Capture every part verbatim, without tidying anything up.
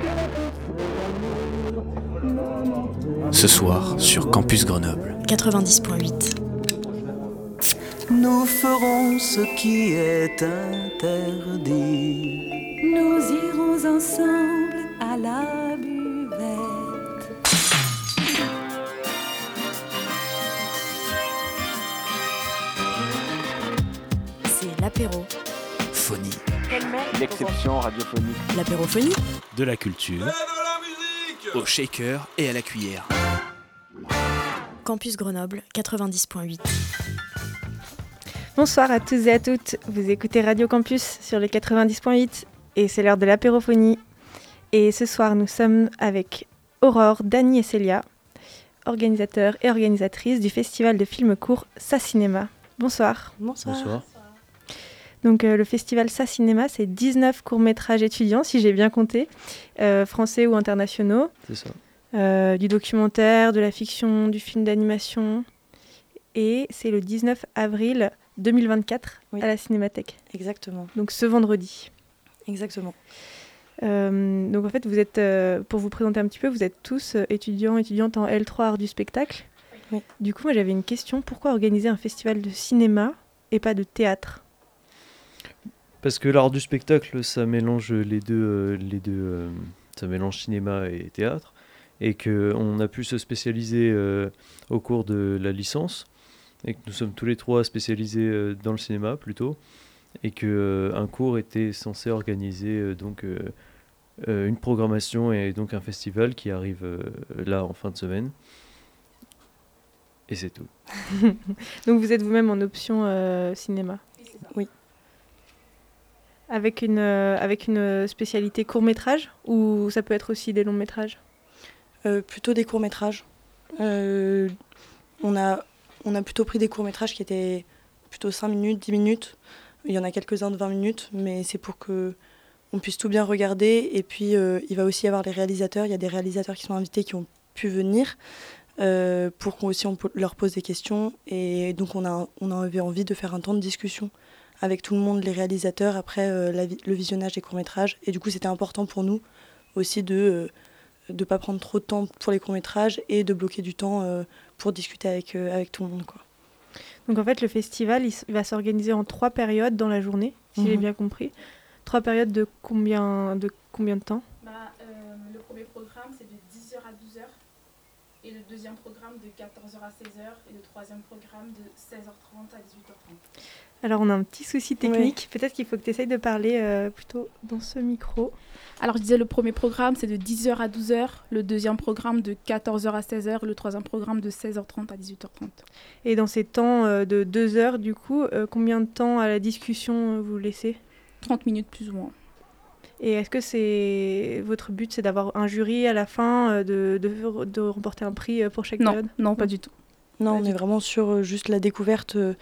Ce soir sur Campus Grenoble quatre-vingt-dix point huit. Nous ferons ce qui est interdit. Nous irons ensemble à la buvette. C'est l'apéro. Phonie. L'exception radiophonique. L'apérophonie. De la culture. Et de la musique. Au shaker et à la cuillère. Campus Grenoble quatre-vingt-dix point huit. Bonsoir à tous et à toutes, vous écoutez Radio Campus sur les quatre-vingt-dix point huit et c'est l'heure de l'apérophonie. Et ce soir nous sommes avec Aurore, Dany et Célia, organisateurs et organisatrices du festival de films courts Ça Cinéma. Bonsoir. Bonsoir. Bonsoir. Donc euh, le festival Ça Cinéma, c'est dix-neuf courts-métrages étudiants, si j'ai bien compté, euh, français ou internationaux. C'est ça. Euh, du documentaire, de la fiction, du film d'animation. Et c'est le dix-neuf avril deux mille vingt-quatre oui. à la Cinémathèque. Exactement. Donc ce vendredi. Exactement. Euh, donc en fait, vous êtes, euh, pour vous présenter un petit peu, vous êtes tous euh, étudiants, étudiantes en L trois Arts du spectacle. Oui. Du coup, moi j'avais une question. Pourquoi organiser un festival de cinéma et pas de théâtre ? Parce que l'art du spectacle, ça mélange les deux, euh, les deux euh, ça mélange cinéma et théâtre. Et qu'on a pu se spécialiser euh, au cours de la licence. Et que nous sommes tous les trois spécialisés euh, dans le cinéma plutôt, et qu'un euh, cours était censé organiser euh, donc, euh, euh, une programmation et donc un festival qui arrive euh, là en fin de semaine. Et c'est tout. Donc vous êtes vous-même en option euh, cinéma ? Oui. Avec une, euh, avec une spécialité court-métrage ou ça peut être aussi des longs-métrages ? euh, Plutôt des courts-métrages. Euh, on a... On a plutôt pris des courts-métrages qui étaient plutôt cinq minutes, dix minutes. Il y en a quelques-uns de vingt minutes, mais c'est pour qu'on puisse tout bien regarder. Et puis, euh, il va aussi y avoir les réalisateurs. Il y a des réalisateurs qui sont invités qui ont pu venir euh, pour qu'on aussi on leur pose des questions. Et donc, on a, on avait envie de faire un temps de discussion avec tout le monde, les réalisateurs, après euh, la, le visionnage des courts-métrages. Et du coup, c'était important pour nous aussi de euh, de pas prendre trop de temps pour les courts-métrages et de bloquer du temps euh, pour discuter avec, euh, avec tout le monde, quoi. Donc en fait, le festival il, il va s'organiser en trois périodes dans la journée, si mmh. j'ai bien compris. Trois périodes de combien de, combien de temps ? bah, euh, Le premier programme, c'est de dix heures à douze heures. Et le deuxième programme, de quatorze heures à seize heures. Et le troisième programme, de seize heures trente à dix-huit heures trente. Alors on a un petit souci technique. Oui. Peut-être qu'il faut que tu essayes de parler euh, plutôt dans ce micro. Alors je disais, le premier programme, c'est de dix heures à douze heures. Le deuxième programme, de quatorze heures à seize heures. Le troisième programme, de seize heures trente à dix-huit heures trente. Et dans ces temps euh, de deux heures, du coup, euh, combien de temps à la discussion euh, vous laissez ? trente minutes plus ou moins. Et est-ce que c'est votre but, c'est d'avoir un jury à la fin, euh, de, de, de remporter un prix euh, pour chaque non, période ? Non, pas du tout. Non, pas on du est tout. vraiment sur euh, juste la découverte euh,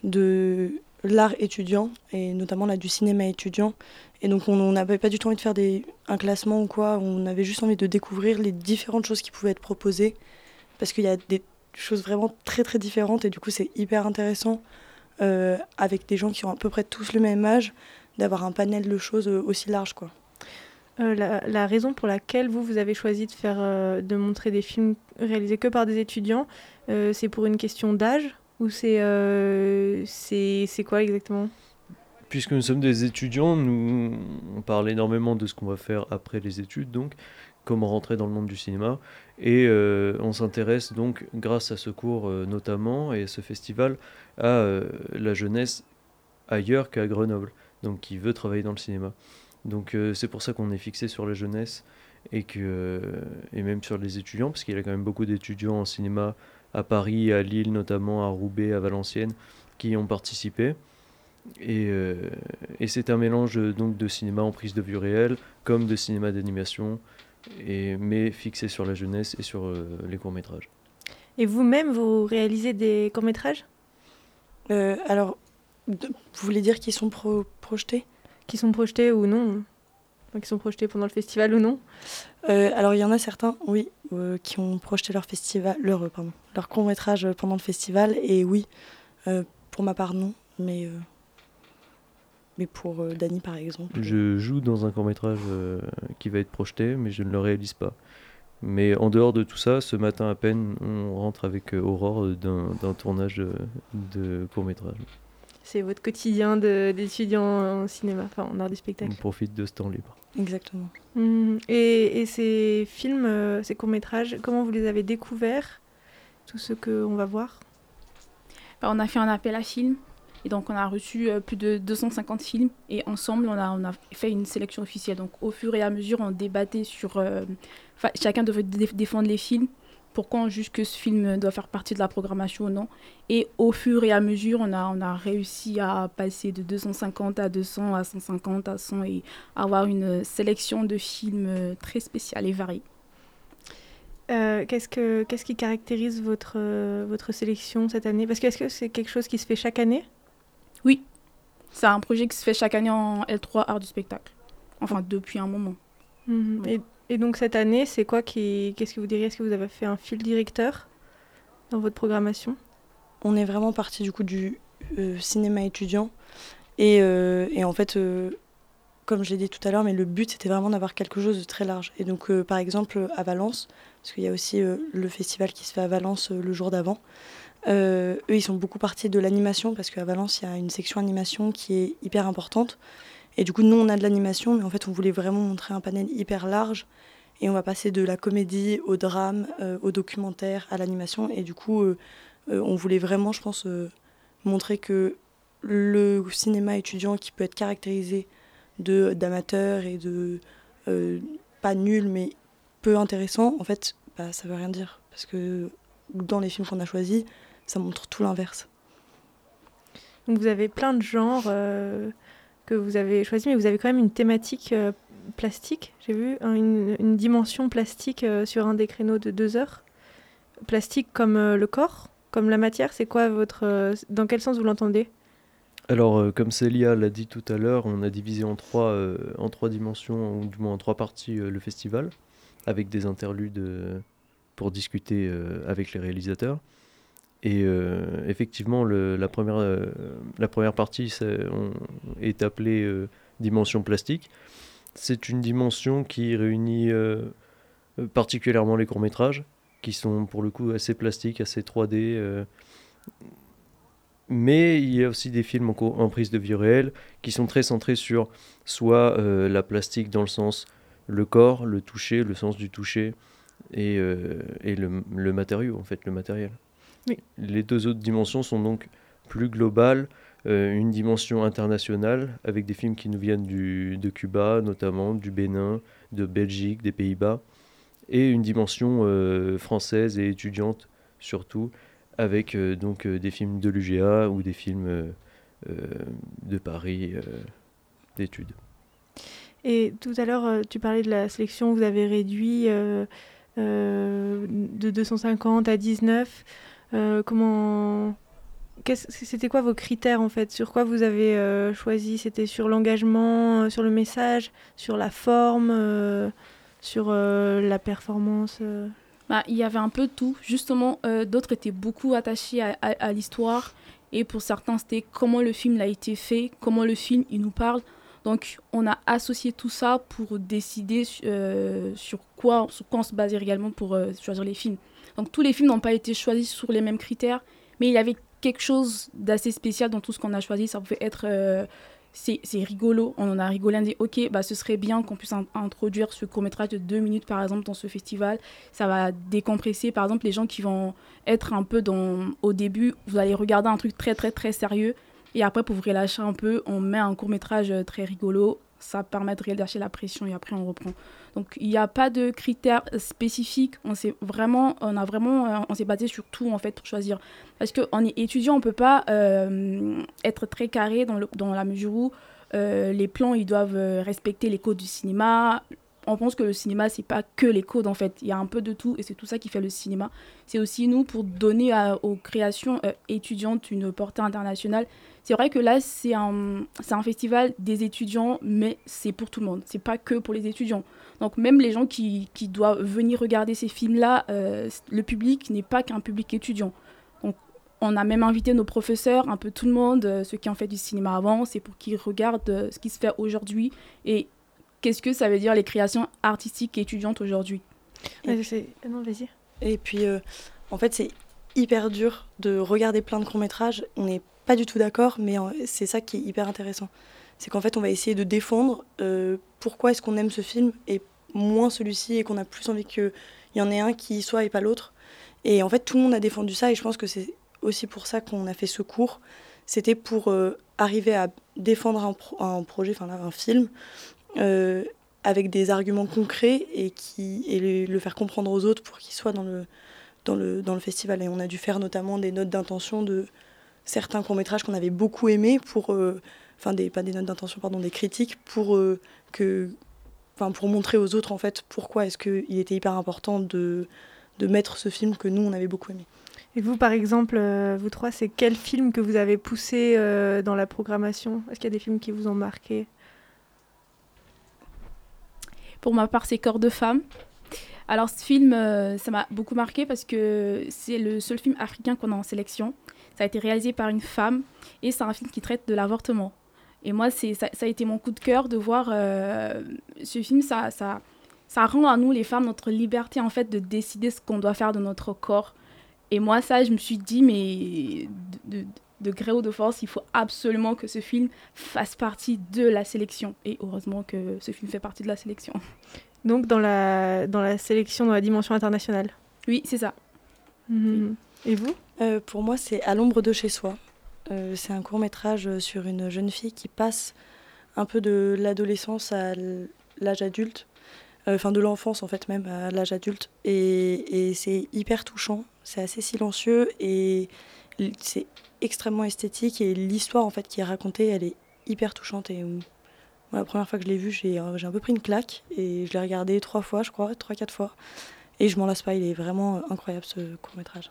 de l'art étudiant, et notamment là, du cinéma étudiant. Et donc on n'avait pas du tout envie de faire des, un classement ou quoi, on avait juste envie de découvrir les différentes choses qui pouvaient être proposées, parce qu'il y a des choses vraiment très très différentes, et du coup c'est hyper intéressant, euh, avec des gens qui ont à peu près tous le même âge, d'avoir un panel de choses aussi large, quoi. Euh, la, la raison pour laquelle vous, vous avez choisi de, faire, euh, de montrer des films réalisés que par des étudiants, euh, c'est pour une question d'âge ou c'est, euh, c'est, c'est quoi exactement ? Puisque nous sommes des étudiants, nous, on parle énormément de ce qu'on va faire après les études, donc comment rentrer dans le monde du cinéma. Et euh, on s'intéresse donc, grâce à ce cours euh, notamment, et à ce festival, à euh, la jeunesse ailleurs qu'à Grenoble, donc qui veut travailler dans le cinéma. Donc euh, c'est pour ça qu'on est fixé sur la jeunesse, et, que, euh, et même sur les étudiants, parce qu'il y a quand même beaucoup d'étudiants en cinéma à Paris, à Lille notamment, à Roubaix, à Valenciennes, qui ont participé. Et, euh, et c'est un mélange donc de cinéma en prise de vue réelle, comme de cinéma d'animation, et, mais fixé sur la jeunesse et sur euh, les courts-métrages. Et vous-même, vous réalisez des courts-métrages ? euh, Alors, de, vous voulez dire qu'ils sont pro- projetés ? Qui sont projetés ou non ? Enfin, qui sont projetés pendant le festival ou non ? euh, Alors, il y en a certains, oui, euh, qui ont projeté leur, festival, leur, euh, pardon, leur court-métrage pendant le festival, et oui, euh, pour ma part, non, mais... Euh... mais pour euh, Dany par exemple. Je joue dans un court-métrage euh, qui va être projeté, mais je ne le réalise pas. Mais en dehors de tout ça, ce matin à peine, on rentre avec euh, Aurore euh, d'un, d'un tournage euh, de court-métrage. C'est votre quotidien de, d'étudiant en cinéma, enfin en art du spectacle. On profite de ce temps libre. Exactement. Mmh. Et, et ces films, euh, ces courts-métrages, comment vous les avez découverts, tout ce qu'on va voir? Bah, on a fait un appel à films. Et donc, on a reçu euh, plus de deux cent cinquante films. Et ensemble, on a, on a fait une sélection officielle. Donc, au fur et à mesure, on débattait sur... Euh, chacun devait dé- défendre les films. Pourquoi on juge que ce film doit faire partie de la programmation ou non. Et au fur et à mesure, on a, on a réussi à passer de deux cent cinquante à deux cents, à cent cinquante, à cent, et avoir une sélection de films très spéciale et variée. Euh, qu'est-ce, que, qu'est-ce qui caractérise votre, euh, votre sélection cette année? Parce que est-ce que c'est quelque chose qui se fait chaque année? Oui, c'est un projet qui se fait chaque année en L trois Art du spectacle. Enfin, depuis un moment. Mmh. Et, et donc cette année, c'est quoi qui... Qu'est-ce que vous diriez? Est-ce que vous avez fait un fil directeur dans votre programmation? On est vraiment parti du coup du euh, cinéma étudiant. Et, euh, et en fait, euh, comme je l'ai dit tout à l'heure, mais le but c'était vraiment d'avoir quelque chose de très large. Et donc euh, par exemple à Valence, parce qu'il y a aussi euh, le festival qui se fait à Valence euh, le jour d'avant, Euh, eux, ils sont beaucoup partis de l'animation parce qu'à Valence, il y a une section animation qui est hyper importante. Et du coup, nous, on a de l'animation, mais en fait, on voulait vraiment montrer un panel hyper large. Et on va passer de la comédie au drame, euh, au documentaire, à l'animation. Et du coup, euh, euh, on voulait vraiment, je pense, euh, montrer que le cinéma étudiant qui peut être caractérisé de, d'amateur et de euh, pas nul, mais peu intéressant, en fait, bah, ça veut rien dire. Parce que dans les films qu'on a choisis, ça montre tout l'inverse. Donc vous avez plein de genres euh, que vous avez choisis, mais vous avez quand même une thématique euh, plastique, j'ai vu, hein, une, une dimension plastique euh, sur un des créneaux de deux heures. Plastique comme euh, le corps, comme la matière, c'est quoi votre... Euh, dans quel sens vous l'entendez? Alors, euh, comme Célia l'a dit tout à l'heure, on a divisé en trois, euh, en trois dimensions, ou du moins en trois parties, euh, le festival, avec des interludes euh, pour discuter euh, avec les réalisateurs. Et euh, effectivement, le, la, première, euh, la première partie c'est, on, est appelée euh, dimension plastique. C'est une dimension qui réunit euh, particulièrement les courts-métrages, qui sont pour le coup assez plastiques, assez trois D. Euh, mais il y a aussi des films en, co- en prise de vie réelle qui sont très centrés sur soit euh, la plastique dans le sens le corps, le toucher, le sens du toucher, et, euh, et le, le matériau, en fait, le matériel. Oui. Les deux autres dimensions sont donc plus globales, euh, une dimension internationale avec des films qui nous viennent du, de Cuba notamment, du Bénin, de Belgique, des Pays-Bas, et une dimension euh, française et étudiante surtout, avec euh, donc euh, des films de l'U G A ou des films euh, euh, de Paris euh, d'études. Et tout à l'heure, euh, tu parlais de la sélection, vous avez réduit euh, euh, de deux cent cinquante à dix-neuf. Euh, comment... Qu'est-ce... C'était quoi vos critères en fait? Sur quoi vous avez euh, choisi? C'était sur l'engagement, euh, sur le message, sur la forme, euh, sur euh, la performance euh... Bah, il y avait un peu de tout. Justement, euh, d'autres étaient beaucoup attachés à, à, à l'histoire. Et pour certains, c'était comment le film a été fait, comment le film il nous parle. Donc, on a associé tout ça pour décider euh, sur, quoi, sur quoi on se basait réellement pour euh, choisir les films. Donc, tous les films n'ont pas été choisis sur les mêmes critères, mais il y avait quelque chose d'assez spécial dans tout ce qu'on a choisi. Ça pouvait être... Euh, c'est, c'est rigolo, on en a rigolé, on a dit ok, bah, ce serait bien qu'on puisse in- introduire ce court-métrage de deux minutes par exemple dans ce festival. Ça va décompresser, par exemple, les gens qui vont être un peu dans... Au début, vous allez regarder un truc très très très sérieux. Et après, pour vous relâcher un peu, on met un court-métrage très rigolo. Ça permet de relâcher la pression et après, on reprend. Donc, il n'y a pas de critères spécifiques. On s'est vraiment, on a vraiment, on s'est basé sur tout, en fait, pour choisir. Parce qu'en étudiant, on ne peut pas euh, être très carré dans, le, dans la mesure où euh, les plans, ils doivent respecter les codes du cinéma. On pense que le cinéma, c'est pas que les codes, en fait. Il y a un peu de tout et c'est tout ça qui fait le cinéma. C'est aussi, nous, pour donner à, aux créations euh, étudiantes une portée internationale. C'est vrai que là, c'est un, c'est un festival des étudiants, mais c'est pour tout le monde. C'est pas que pour les étudiants. Donc, même les gens qui, qui doivent venir regarder ces films-là, euh, le public n'est pas qu'un public étudiant. Donc, on a même invité nos professeurs, un peu tout le monde, euh, ceux qui ont fait du cinéma avant, c'est pour qu'ils regardent euh, ce qui se fait aujourd'hui et qu'est-ce que ça veut dire les créations artistiques et étudiantes aujourd'hui. Ouais, c'est... Non, vas-y. Et puis, euh, en fait, c'est hyper dur de regarder plein de courts-métrages. On n'est pas du tout d'accord, mais euh, c'est ça qui est hyper intéressant. C'est qu'en fait, on va essayer de défendre euh, pourquoi est-ce qu'on aime ce film et moins celui-ci et qu'on a plus envie qu'il y en ait un qui y soit et pas l'autre. Et en fait, tout le monde a défendu ça et je pense que c'est aussi pour ça qu'on a fait ce cours. C'était pour euh, arriver à défendre un, pro- un projet, enfin un film, euh, avec des arguments concrets et, qui, et le, le faire comprendre aux autres pour qu'ils soient dans le, dans, le, dans le festival. Et on a dû faire notamment des notes d'intention de certains courts-métrages qu'on avait beaucoup aimés, pour, euh, enfin des, pas des notes d'intention, pardon, des critiques, pour, euh, que, enfin, pour montrer aux autres en fait, pourquoi est-ce qu'il était hyper important de, de mettre ce film que nous, on avait beaucoup aimé. Et vous, par exemple, euh, vous trois, c'est quel film que vous avez poussé euh, dans la programmation ? Est-ce qu'il y a des films qui vous ont marqué ? Pour ma part, c'est Corps de femme. Alors, ce film, euh, ça m'a beaucoup marqué parce que c'est le seul film africain qu'on a en sélection. Ça a été réalisé par une femme et c'est un film qui traite de l'avortement. Et moi, c'est, ça, ça a été mon coup de cœur de voir euh, ce film. Ça, ça, ça rend à nous, les femmes, notre liberté, en fait, de décider ce qu'on doit faire de notre corps. Et moi, ça, je me suis dit, mais de, de, de gré ou de force, il faut absolument que ce film fasse partie de la sélection. Et heureusement que ce film fait partie de la sélection. Donc dans la, dans la sélection, dans la dimension internationale. Oui, c'est ça. Mmh. Et vous ? euh, Pour moi, c'est À l'ombre de chez soi. Euh, c'est un court-métrage sur une jeune fille qui passe un peu de l'adolescence à l'âge adulte. Enfin, euh, de l'enfance, en fait, même, à l'âge adulte. Et, et c'est hyper touchant. C'est assez silencieux et c'est extrêmement esthétique. Et l'histoire, en fait, qui est racontée, elle est hyper touchante. Et moi, la première fois que je l'ai vu, j'ai, j'ai un peu pris une claque. Et je l'ai regardé trois fois, je crois, trois, quatre fois. Et je m'en lasse pas. Il est vraiment incroyable, ce court-métrage.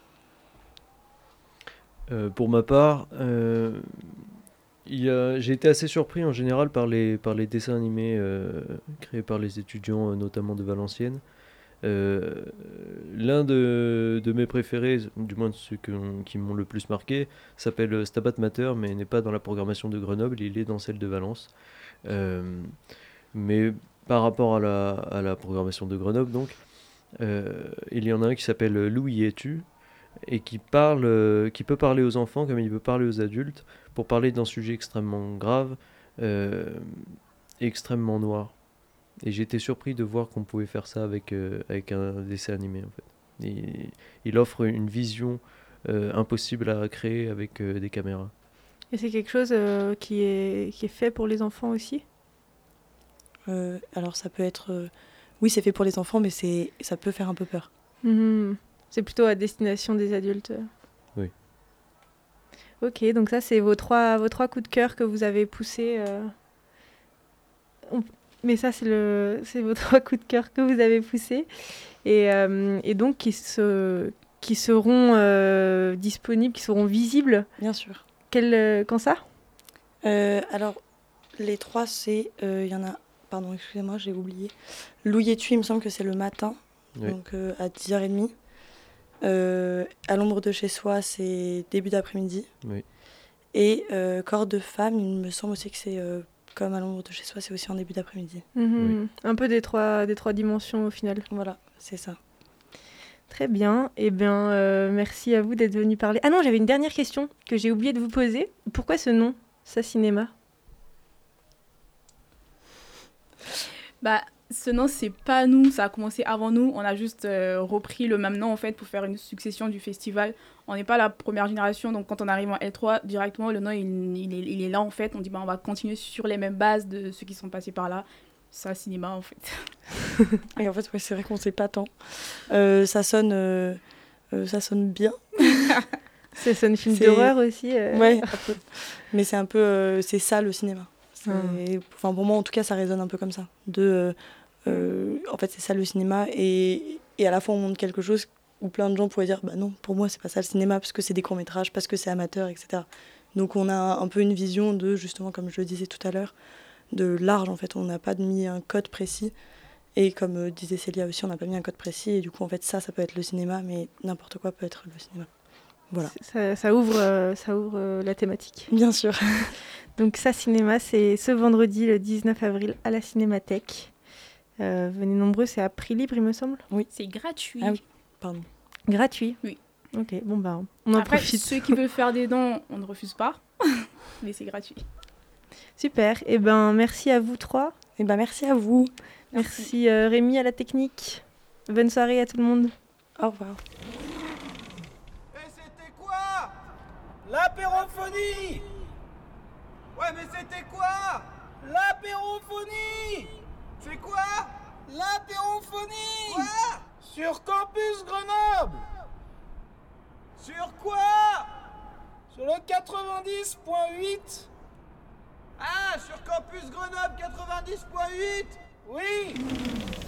Euh, pour ma part, euh, il y a, j'ai été assez surpris en général par les, par les dessins animés euh, créés par les étudiants, euh, notamment de Valenciennes. Euh, l'un de, de mes préférés, du moins de ceux que, qui m'ont le plus marqué, s'appelle Stabat Mater, mais n'est pas dans la programmation de Grenoble, il est dans celle de Valence. Euh, mais par rapport à la, à la programmation de Grenoble, donc, euh, il y en a un qui s'appelle Loup y es-tu et qui, parle, euh, qui peut parler aux enfants comme il peut parler aux adultes, pour parler d'un sujet extrêmement grave, euh, extrêmement noir. Et j'ai été surpris de voir qu'on pouvait faire ça avec, euh, avec un dessin animé, en fait. Et, il offre une vision euh, impossible à créer avec euh, des caméras. Et c'est quelque chose euh, qui, est, qui est fait pour les enfants aussi ? euh, Alors ça peut être... Euh... Oui, c'est fait pour les enfants, mais c'est, ça peut faire un peu peur. Mmh. C'est plutôt à destination des adultes. Oui. Ok, donc ça, c'est vos trois, vos trois coups de cœur que vous avez poussés. Euh... On... Mais ça, c'est, le... c'est vos trois coups de cœur que vous avez poussés. Et, euh, et donc, qui, se... qui seront euh, disponibles, qui seront visibles. Bien sûr. Quel... Quand ça euh, Alors, les trois, c'est... Il euh, y en a... Pardon, excusez-moi, j'ai oublié. Loup y es-tu, il me semble que c'est le matin, oui. Donc euh, à dix heures trente. Euh, à l'ombre de chez soi, c'est début d'après-midi. Oui. Et euh, Corps de femme, il me semble aussi que c'est... Euh, comme à l'ombre de chez soi, c'est aussi en début d'après-midi. Mmh, oui. Un peu des trois, des trois dimensions au final. Voilà, c'est ça. Très bien. Eh bien, euh, merci à vous d'être venu parler. Ah non, j'avais une dernière question que j'ai oublié de vous poser. Pourquoi ce nom, Ça Cinéma ? Bah, ce nom, c'est pas nous, ça a commencé avant nous. On a juste euh, repris le même nom, en fait, pour faire une succession du festival. On n'est pas la première génération, donc quand on arrive en L trois, directement, le nom, il, il, est, il est là, en fait. On dit, bah, on va continuer sur les mêmes bases de ceux qui sont passés par là. Ça, cinéma, en fait. Et en fait, ouais, c'est vrai qu'on ne sait pas tant. Euh, ça sonne... Euh, euh, ça sonne bien. Ça sonne film c'est... d'horreur aussi. Euh... Ouais, un peu. Mais c'est un peu... Euh, c'est ça, le cinéma. Hum. Enfin, pour moi, en tout cas, ça résonne un peu comme ça. De, euh, euh, en fait, c'est ça, le cinéma. Et, et à la fois, on montre quelque chose où plein de gens pourraient dire bah non, pour moi, c'est pas ça le cinéma, parce que c'est des courts-métrages, parce que c'est amateur, et cetera. Donc, on a un peu une vision de, justement, comme je le disais tout à l'heure, de large, en fait. On n'a pas mis un code précis. Et comme euh, disait Célia aussi, on n'a pas mis un code précis. Et du coup, en fait, ça, ça peut être le cinéma, mais n'importe quoi peut être le cinéma. Voilà. Ça, ça ouvre, euh, ça ouvre euh, la thématique. Bien sûr. Donc ça cinéma, c'est ce vendredi le dix-neuf avril à la Cinémathèque. Euh, venez nombreux, c'est à prix libre il me semble. Oui. C'est gratuit. Ah oui, pardon. Gratuit. Oui. Ok, bon bah on en Après, profite. ceux qui veulent faire des dons, on ne refuse pas, mais c'est gratuit. Super, et eh ben merci à vous trois. Et ben merci à vous. Merci, merci euh, Rémi à la technique. Bonne soirée à tout le monde. Au revoir. Et c'était quoi? L'apérophonie. Ouais, mais c'était quoi? L'apérophonie. C'est quoi? L'apérophonie. Quoi? Sur Campus Grenoble. Sur quoi? Sur le quatre-vingt-dix point huit. Ah, sur Campus Grenoble quatre-vingt-dix point huit. Oui.